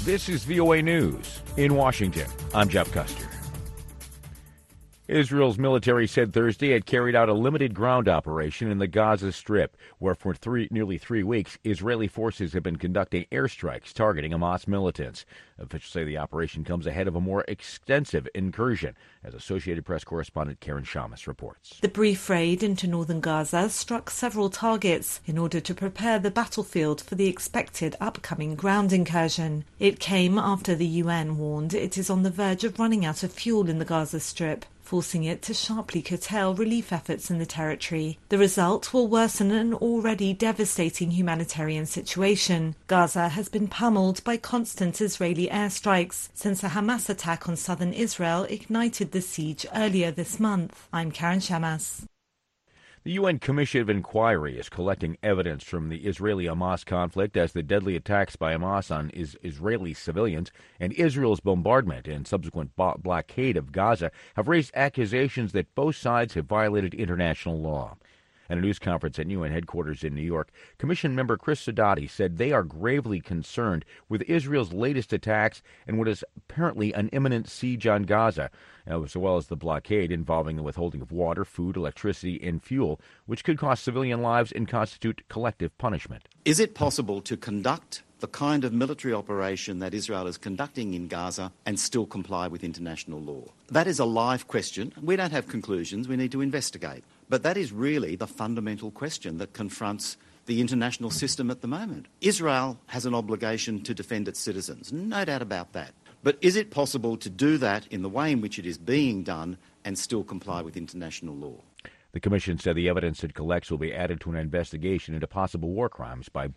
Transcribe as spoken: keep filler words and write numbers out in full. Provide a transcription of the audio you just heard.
This is V O A News. In Washington, I'm Jeff Custer. Israel's military said Thursday it carried out a limited ground operation in the Gaza Strip, where for three, nearly three weeks, Israeli forces have been conducting airstrikes targeting Hamas militants. Officials say the operation comes ahead of a more extensive incursion, as Associated Press correspondent Karen Shamas reports. The brief raid into northern Gaza struck several targets in order to prepare the battlefield for the expected upcoming ground incursion. It came after the U N warned it is on the verge of running out of fuel in the Gaza Strip, forcing it to sharply curtail relief efforts in the territory. The result will worsen an already devastating humanitarian situation. Gaza has been pummeled by constant Israeli airstrikes since a Hamas attack on southern Israel ignited the siege earlier this month. I'm Karen Shamas. The U N Commission of Inquiry is collecting evidence from the Israeli-Hamas conflict as the deadly attacks by Hamas on is Israeli civilians and Israel's bombardment and subsequent blockade of Gaza have raised accusations that both sides have violated international law. At a news conference at U N headquarters in New York, Commission member Chris Sidoti said they are gravely concerned with Israel's latest attacks and what is apparently an imminent siege on Gaza, as well as the blockade involving the withholding of water, food, electricity, and fuel, which could cost civilian lives and constitute collective punishment. Is it possible to conduct the kind of military operation that Israel is conducting in Gaza and still comply with international law? That is a live question. We don't have conclusions. We need to investigate. But that is really the fundamental question that confronts the international system at the moment. Israel has an obligation to defend its citizens, no doubt about that. But is it possible to do that in the way in which it is being done and still comply with international law? The commission said the evidence it collects will be added to an investigation into possible war crimes by